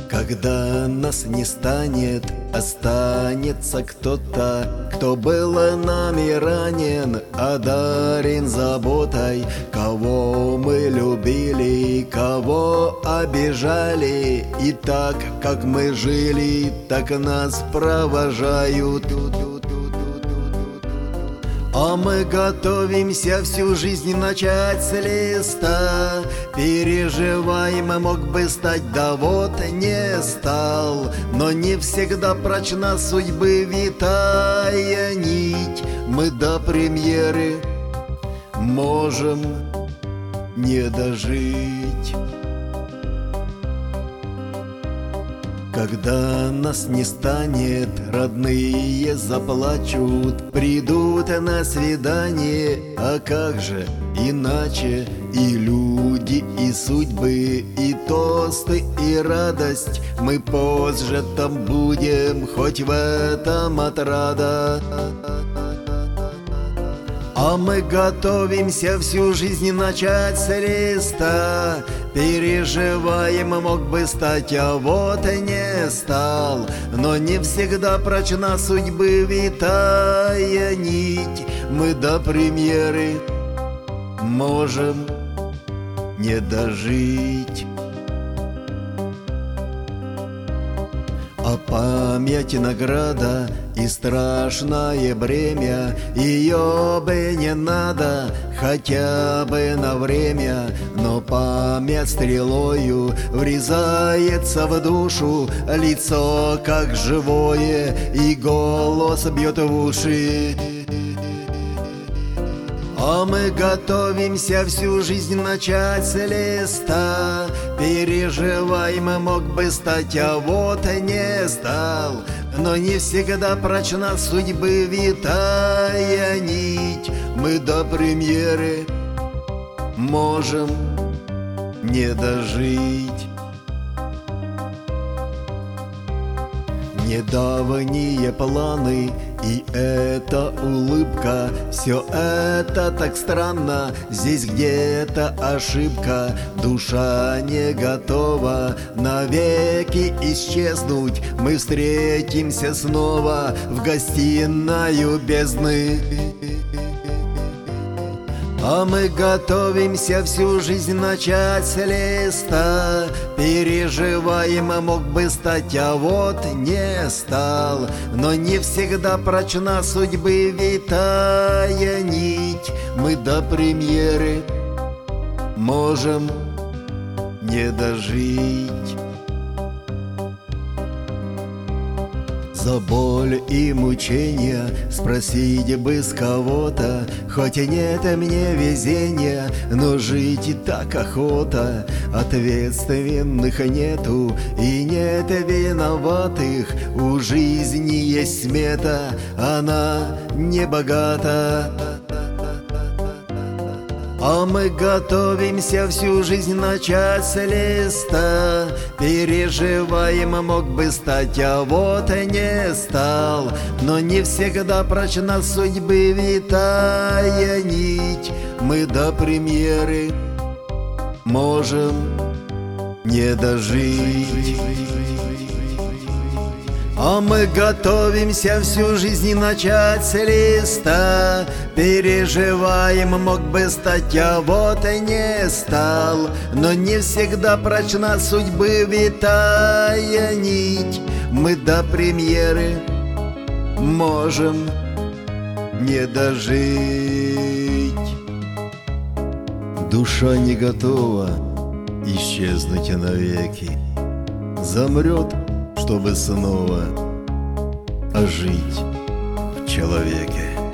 Когда нас не станет, останется кто-то, кто был нами ранен, одарен заботой, кого мы любили, кого обижали. И так, как мы жили, так нас провожают. А мы готовимся всю жизнь начать с листа. Переживаем, мог бы стать, да вот не стал. Но не всегда прочна судьбы витая нить. Мы до премьеры можем не дожить. Когда нас не станет, родные заплачут, придут на свидание, а как же иначе? И люди, и судьбы, и тосты, и радость. Мы позже там будем, хоть в этом отрада. А мы готовимся всю жизнь начать с листа. Переживаем, мог бы стать, а вот и не стал. Но не всегда прочна судьбы витая нить. Мы до премьеры можем не дожить. А память награда и страшное бремя, ее бы не надо хотя бы на время. Но память стрелою врезается в душу, лицо как живое и голос бьет в уши. А мы готовимся всю жизнь начать с листа. Переживаем, мог бы стать, а вот и не стал. Но не всегда прочна судьбы витая нить. Мы до премьеры можем не дожить. Недавние планы и эта улыбка, все это так странно, здесь где-то ошибка. Душа не готова навеки исчезнуть. Мы встретимся снова в гостиною бездны. А мы готовимся всю жизнь начать с листа. Переживаем, мог бы стать, а вот не стал. Но не всегда прочна судьбы витая нить. Мы до премьеры можем не дожить. За боль и мучения спросить бы с кого-то, хоть и нет мне везения, но жить и так охота. Ответственных нету и нет виноватых, у жизни есть смета, она не богата. А мы готовимся всю жизнь начать с листа. Переживаем, мог бы стать, а вот и не стал. Но не всегда прочна судьбы витая нить. Мы до премьеры можем не дожить. А мы готовимся всю жизнь начать с листа. Переживаем, мог бы стать, а вот и не стал. Но не всегда прочна судьбы витая нить. Мы до премьеры можем не дожить. Душа не готова исчезнуть навеки, замрет, чтобы снова ожить в человеке.